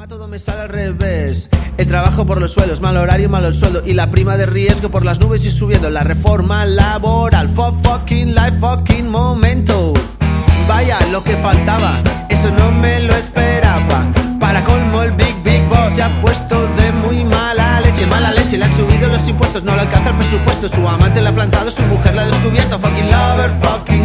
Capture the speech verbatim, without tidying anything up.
todo me sale al revés. El trabajo por los suelos, mal horario, malo el sueldo. Y la prima de riesgo por las nubes y subiendo. La reforma laboral, fuck fucking life, fucking momento. Vaya, lo que faltaba, eso no me lo esperaba. Para colmo el Big Big Boss se ha puesto de muy mala leche. Mala leche, le han subido los impuestos, no le alcanza el presupuesto. Su amante le ha plantado, su mujer la ha descubierto. Fucking lover, fucking